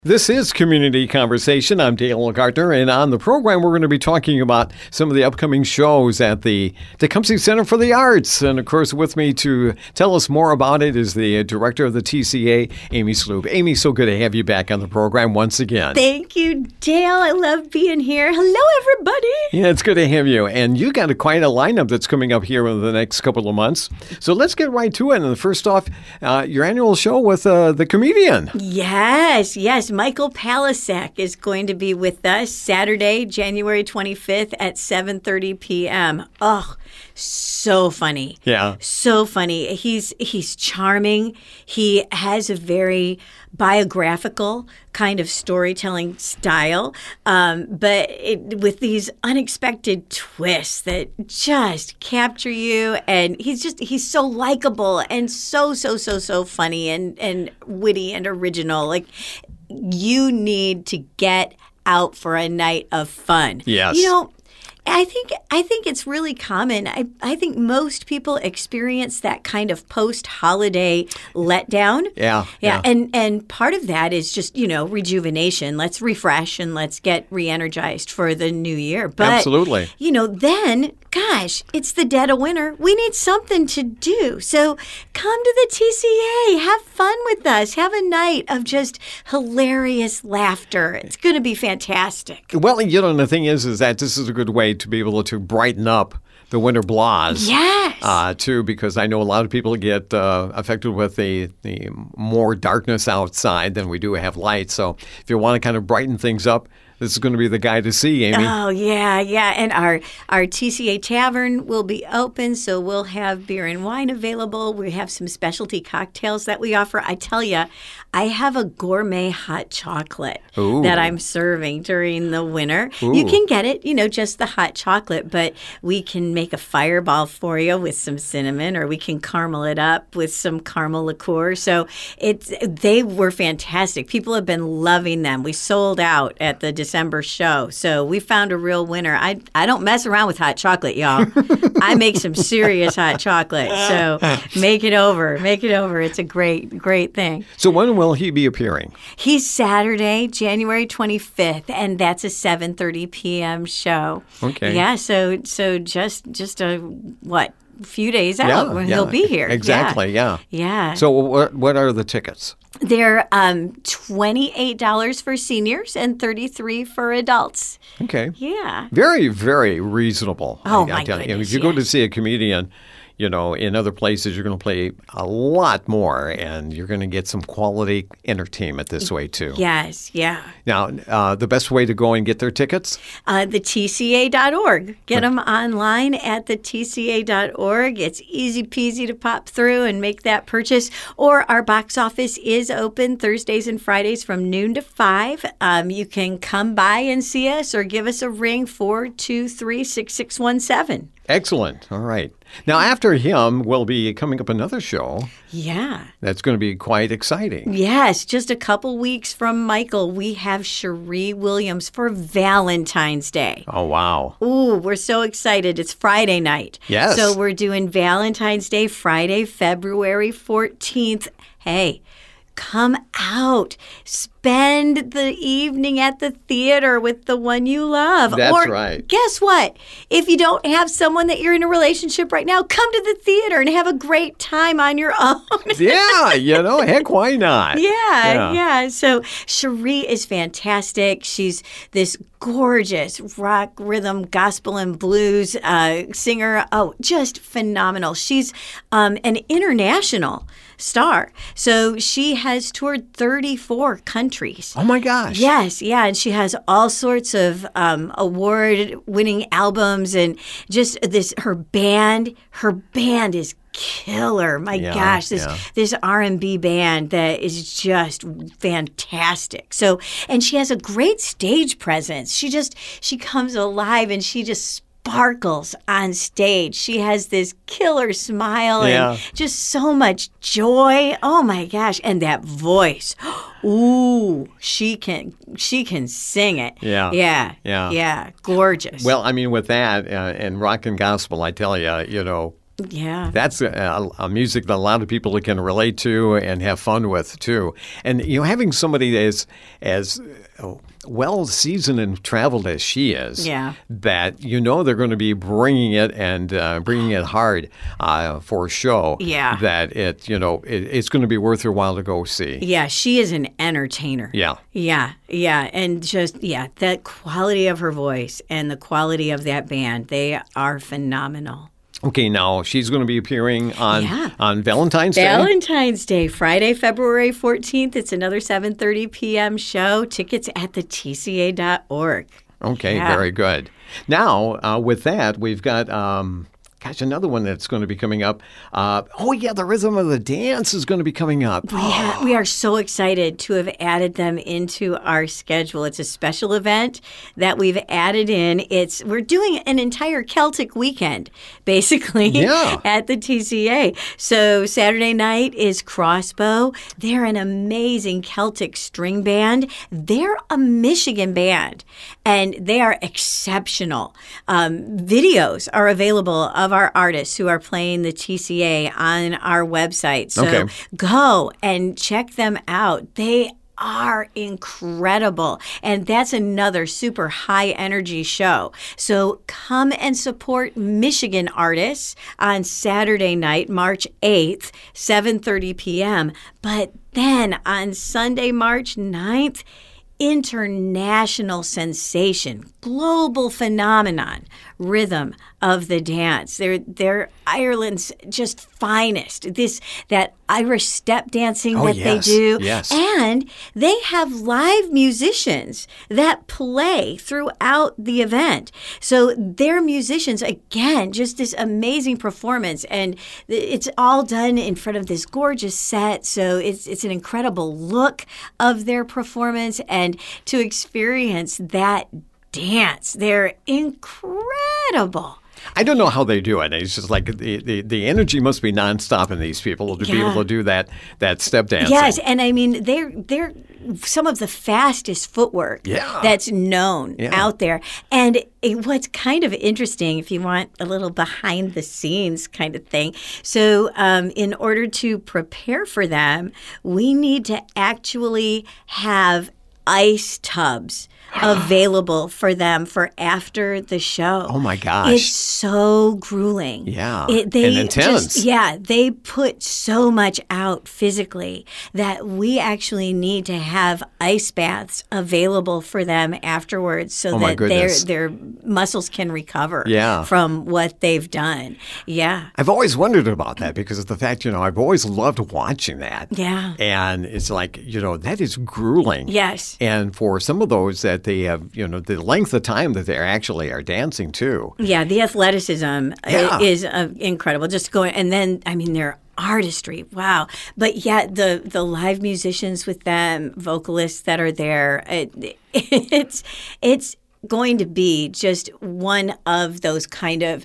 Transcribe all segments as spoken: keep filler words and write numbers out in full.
This is Community Conversation. I'm Dale Gardner, and on the program, we're going to be talking about some of the upcoming shows at the Tecumseh Center for the Arts. And, of course, with me to tell us more about it is the director of the T C A, Amy Sloop. Amy, so good to have you back on the program once again. Thank you, Dale. I love being here. Hello, everybody. Yeah, it's good to have you. And you got a, quite a lineup that's coming up here in the next couple of months. So let's get right to it. And first off, uh, your annual show with uh, the comedian. Yes, yes. Michael Palasak is going to be with us Saturday, January twenty-fifth at seven thirty p.m. Oh, so funny. Yeah. So funny. He's he's charming. He has a very biographical kind of storytelling style, um, but it, with these unexpected twists that just capture you. And he's just, he's so likable and so, so, so, so funny and, and witty and original. Like, you need to get out for a night of fun. Yes. You know, I think I think it's really common. I, I think most people experience that kind of post-holiday letdown. Yeah, yeah. yeah. And and part of that is just, you know, rejuvenation. Let's refresh and let's get re-energized for the new year. But, Absolutely. you know, then, gosh, it's the dead of winter. We need something to do. So come to the T C A. Have fun with us. Have a night of just hilarious laughter. It's going to be fantastic. Well, you know, the thing is, is that this is a good way to be able to brighten up the winter blahs. Yes. Uh, too, because I know a lot of people get uh, affected with the, the more darkness outside than we do have light. So if you want to kind of brighten things up, this is going to be the guy to see, Amy. Oh, yeah, yeah. And our, our T C A Tavern will be open, so we'll have beer and wine available. We have some specialty cocktails that we offer. I tell you, I have a gourmet hot chocolate Ooh. that I'm serving during the winter. Ooh. You can get it, you know, just the hot chocolate, but we can make a fireball for you with some cinnamon, or we can caramel it up with some caramel liqueur. So it's they were fantastic. People have been loving them. We sold out at the December show. So we found a real winner. I I don't mess around with hot chocolate, y'all. I make some serious hot chocolate. So make it over. Make it over. It's a great, great thing. So when will he be appearing? He's Saturday, January twenty-fifth, and that's a seven thirty p.m. show. Okay. Yeah, so so just just a what? few days out Yeah, when yeah. he'll be here. Exactly, yeah. Yeah. So what what are the tickets? They're um, twenty-eight dollars for seniors and thirty-three dollars for adults. Okay. Yeah. Very, very reasonable. Oh, I, my I tell you. goodness, If you go to yes. see a comedian, you know, in other places, you're going to pay a lot more, and you're going to get some quality entertainment this way, too. Yes, yeah. Now, uh, the best way to go and get their tickets? Uh, the T C A dot org. Get them online at the T C A dot org. It's easy peasy to pop through and make that purchase. Or our box office is open Thursdays and Fridays from noon to five. Um, you can come by and see us or give us a ring, four two three, six six one seven. Excellent. All right. Now, after him will be coming up another show Yeah. that's going to be quite exciting. Yes, just a couple weeks from Michael, we have Cherie Williams for Valentine's Day. Oh, wow. Ooh, we're so excited. It's Friday night. Yes. So we're doing Valentine's Day, Friday, February fourteenth. Hey, come out. Spend the evening at the theater with the one you love. That's or, right. Guess what? If you don't have someone that you're in a relationship right now, come to the theater and have a great time on your own. Yeah, you know, heck, why not? Yeah, Yeah. yeah. So Cherie is fantastic. She's this gorgeous rock, rhythm, gospel, and blues uh, singer. Oh, just phenomenal. She's um, an international star. So she has toured thirty-four countries. Oh, my gosh. Yes, yeah, and she has all sorts of um, award-winning albums, and just this. Her band, her band is killer. My Yeah, gosh, this yeah. this R and B band that is just fantastic. So, and she has a great stage presence. She just she comes alive, and she just sparkles on stage. She has this killer smile Yeah. and just so much joy. Oh my gosh, and that voice. Ooh, she can she can sing it. Yeah. Yeah. Yeah. Yeah. Gorgeous. Well, I mean, with that uh, and rock and gospel, I tell you, you know, Yeah. That's a, a music that a lot of people can relate to and have fun with too. And you know, having somebody as as well seasoned and traveled as she is, yeah. that you know they're going to be bringing it and uh, bringing it hard uh, for a show. Yeah. That it you know it, it's going to be worth your while to go see. Yeah, she is an entertainer. Yeah. Yeah, yeah, and just yeah, that quality of her voice and the quality of that band, they are phenomenal. Okay, now she's going to be appearing on Yeah. on Valentine's Day. Valentine's Day, Friday, February fourteenth. It's another seven thirty p.m. show. Tickets at the T C A dot org. Okay, Yeah. very good. Now, uh, with that, we've got, um, gosh, another one that's going to be coming up. Uh, oh, yeah, the Rhythm of the Dance is going to be coming up. We, ha- we are so excited to have added them into our schedule. It's a special event that we've added in. It's we're doing an entire Celtic weekend, basically, Yeah. at the T C A. So Saturday night is Crossbow. They're an amazing Celtic string band. They're a Michigan band, and they are exceptional. Um, videos are available of our artists who are playing the T C A on our website. So Okay. go and check them out. They are incredible. And that's another super high energy show. So come and support Michigan artists on Saturday night, March eighth, seven thirty p.m. But then on Sunday, March ninth, international sensation, global phenomenon, Rhythm of the Dance. They're they're Ireland's just finest. This that Irish step dancing Oh, that yes, they do. yes. And they have live musicians that play throughout the event. So they're musicians, again, just this amazing performance. And it's all done in front of this gorgeous set. So it's it's an incredible look of their performance. And to experience that dance, they're incredible. I don't know how they do it. It's just like the, the, the energy must be nonstop in these people to be Yeah. able to do that that step dancing. Yes, and I mean they're they're some of the fastest footwork Yeah. that's known Yeah. out there. And it, what's kind of interesting, if you want a little behind the scenes kind of thing, so um, in order to prepare for them, we need to actually have ice tubs available for them for after the show. Oh, my gosh. It's so grueling. Yeah, It, they and intense. Just, yeah, they put so much out physically that we actually need to have ice baths available for them afterwards so Oh, my that their goodness. their muscles can recover Yeah. from what they've done. Yeah. I've always wondered about that because of the fact, you know, I've always loved watching that. Yeah. And it's like, you know, that is grueling. Yes. And for some of those that they have, you know, the length of time that they actually are dancing too. Yeah, the athleticism Yeah. is uh, incredible. Just going, and then, I mean, their artistry, wow. But yeah, the the live musicians with them, vocalists that are there, it, it's it's going to be just one of those kind of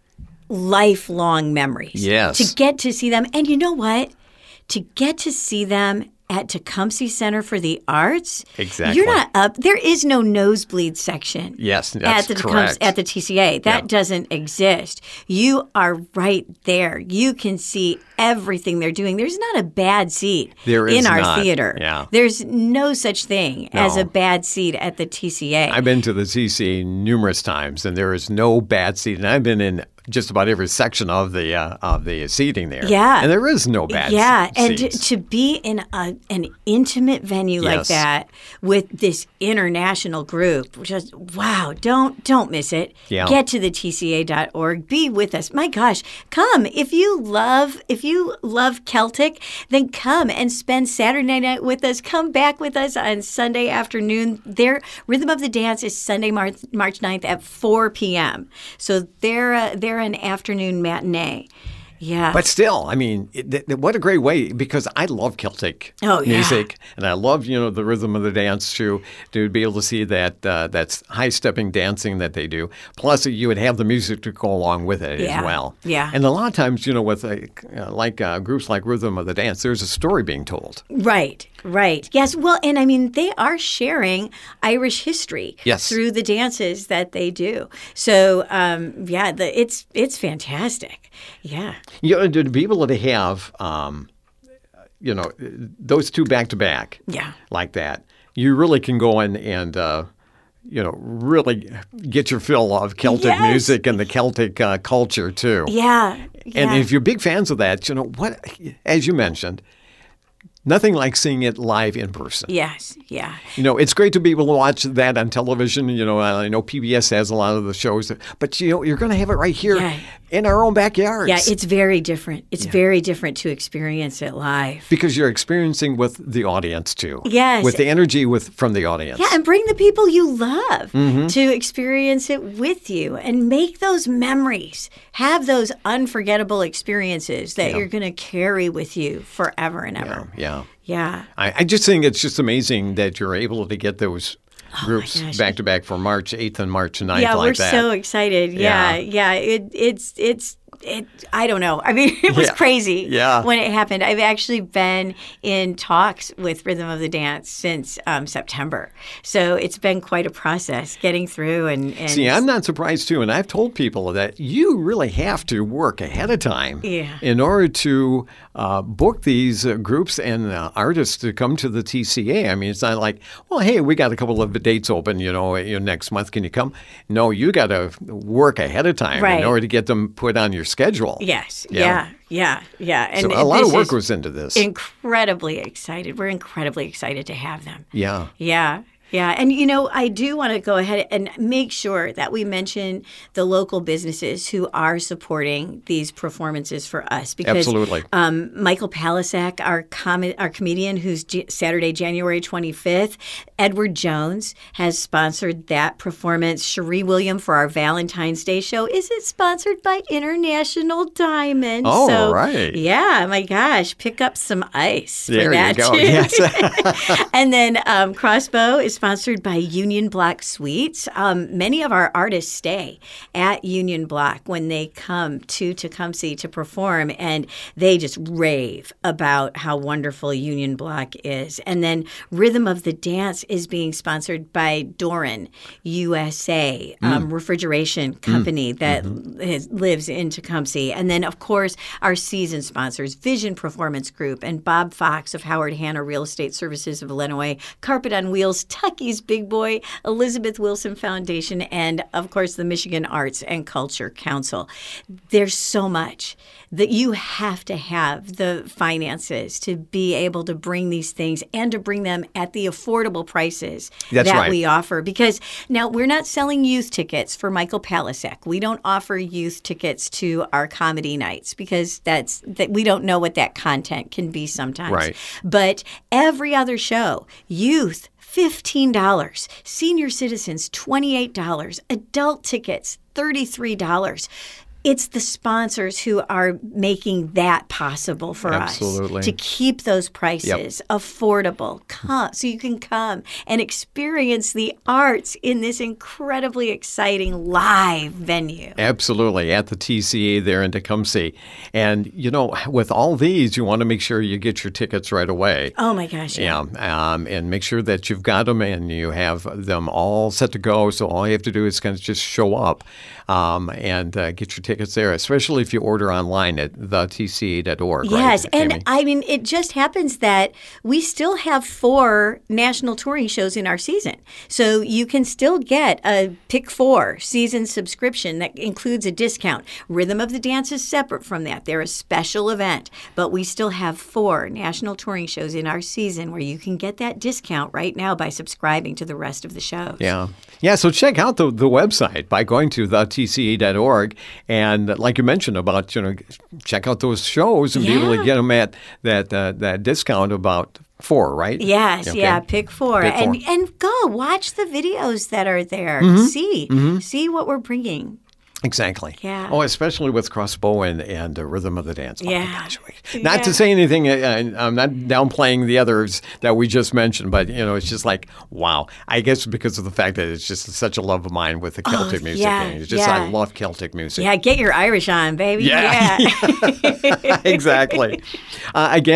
lifelong memories. Yes. To get to see them, and you know what? To get to see them at Tecumseh Center for the Arts. Exactly. You're not up. There is no nosebleed section. Yes, that's at the correct. at the T C A. That Yeah. doesn't exist. You are right there. You can see everything they're doing. There's not a bad seat There in is our not. theater. Yeah. There's no such thing as No. a bad seat at the T C A. I've been to the T C A numerous times, and there is no bad seat. And I've been in just about every section of the uh, of the seating there. Yeah. and there is no bad. Yeah, s- and to, seats. to be in a, an intimate venue like Yes. that with this international group, just wow! Don't don't miss it. Yeah. Get to the T C A dot org. Be with us. My gosh, come if you love if you love Celtic, then come and spend Saturday night with us. Come back with us on Sunday afternoon. Their Rhythm of the Dance is Sunday, March March ninth at four p.m. So they're uh, they're an afternoon matinee. Yeah. But still, I mean, it, th- th- what a great way, because I love Celtic Oh, yeah. music, and I love, you know, the rhythm of the dance too, to be able to see that uh, that's high-stepping dancing that they do. Plus, you would have the music to go along with it Yeah. as well. Yeah. And a lot of times, you know, with like, uh, like uh, groups like Rhythm of the Dance, there's a story being told. Right. right. Yes. Well, and I mean, they are sharing Irish history Yes. through the dances that they do. So, um, yeah, the, it's it's fantastic. Yeah. You know, to be able to have, um, you know, those two back to back, Yeah. like that, you really can go in and, uh, you know, really get your fill of Celtic Yes. music and the Celtic uh, culture too. Yeah. And yeah. if you're big fans of that, you know what? As you mentioned, nothing like seeing it live in person. Yes. Yeah. You know, it's great to be able to watch that on television. You know, I know P B S has a lot of the shows, but you know, you're going to have it right here Yeah. in our own backyards. Yeah. It's very different. It's very different to experience it live. because you're experiencing with the audience too. Yes. with the energy with from the audience. Yeah, and bring the people you love Mm-hmm. to experience it with you and make those memories. Have those unforgettable experiences that you're going to carry with you forever and ever. yeah. Yeah. I, I just think it's just amazing that you're able to get those groups gosh. back to back for March eighth and March ninth Yeah, like we're that. so excited. Yeah, Yeah. yeah. It, it's it's it. I don't know. I mean, it was Yeah. crazy. Yeah. When it happened, I've actually been in talks with Rhythm of the Dance since um, September, so it's been quite a process getting through. And, and See, I'm not surprised too, and I've told people that you really have to work ahead of time Yeah. in order to uh, book these uh, groups and uh, artists to come to the T C A. I mean, it's not like, well, hey, we got a couple of dates open, you know, you know next month, can you come? No, you got to work ahead of time Right. in order to get them put on your schedule. Yes. Yeah. Yeah. Yeah. Yeah. And So a lot this of work is goes into this. incredibly excited. We're incredibly excited to have them. yeah. Yeah. Yeah. And, you know, I do want to go ahead and make sure that we mention the local businesses who are supporting these performances for us. Because Absolutely. um, Michael Palisak, our, com- our comedian who's J- Saturday, January twenty-fifth, Edward Jones has sponsored that performance. Cherie William for our Valentine's Day show. Is it sponsored by International Diamond? Oh, so, right. Yeah. My gosh. Pick up some ice for There you that, go. too. Yes. And then um, Crossbow is sponsored by Union Block Suites. Um, many of our artists stay at Union Block when they come to Tecumseh to perform, and they just rave about how wonderful Union Block is. And then Rhythm of the Dance is being sponsored by Doran U S A, um, refrigeration company that is, lives in Tecumseh. And then, of course, our season sponsors, Vision Performance Group and Bob Fox of Howard Hanna Real Estate Services of Illinois, Carpet on Wheels, Tucky's Big Boy, Elizabeth Wilson Foundation, and, of course, the Michigan Arts and Culture Council. There's so much that you have to have the finances to be able to bring these things and to bring them at the affordable prices That's that right. we offer. Because now we're not selling youth tickets for Michael Palisak. We don't offer youth tickets to our comedy nights because that's that we don't know what that content can be sometimes. Right. But every other show, youth fifteen dollars, senior citizens twenty-eight dollars, adult tickets thirty-three dollars. It's the sponsors who are making that possible for Absolutely. us to keep those prices affordable. Come, so you can come and experience the arts in this incredibly exciting live venue. Absolutely, at the T C A there in Tecumseh. And, you know, with all these, you want to make sure you get your tickets right away. Oh my gosh! Yeah, um, and make sure that you've got them and you have them all set to go. So all you have to do is kind of just show up um, and uh, get your tickets there, especially if you order online at the T C A dot org. Yes, right, and Amy? I mean, it just happens that we still have four national touring shows in our season. So you can still get a Pick Four season subscription that includes a discount. Rhythm of the Dance is separate from that. They're a special event, but we still have four national touring shows in our season where you can get that discount right now by subscribing to the rest of the shows. Yeah. Yeah, so check out the, the website by going to the T C A dot org. And like you mentioned about, you know, check out those shows and be able Yeah. to get them at that uh, that discount about four, right? Yes, Okay. yeah, pick four. Pick and four. and go watch the videos that are there. See, see what we're bringing. Exactly. Yeah. Oh, especially with Crossbow and, and uh, Rhythm of the Dance. Oh, my Yeah. gosh. Not Yeah. to say anything, uh, I'm not downplaying the others that we just mentioned, but, you know, it's just like, wow. I guess because of the fact that it's just such a love of mine with the Celtic music. yeah, And it's just, yeah. I love Celtic music. Yeah, get your Irish on, baby. Yeah. Yeah. Exactly. Uh, again,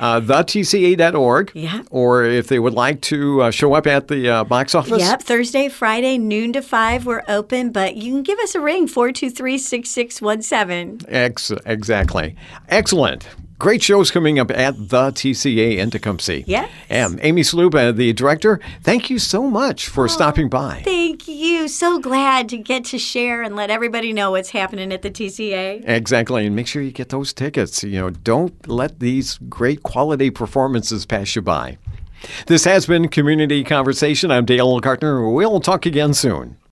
Uh, the T C A dot org. Yeah. Or if they would like to uh, show up at the uh, box office. Yep, Thursday, Friday, noon to five, we're open, but you can give us a ring, four two three, six six one seven. Ex- exactly. Excellent. Great shows coming up at the T C A in Tecumseh. Yes. And Amy Sluba, the director, thank you so much for Oh, stopping by. Thank you. So glad to get to share and let everybody know what's happening at the T C A. Exactly. And make sure you get those tickets. You know, don't let these great quality performances pass you by. This has been Community Conversation. I'm Dale Gartner. We'll talk again soon.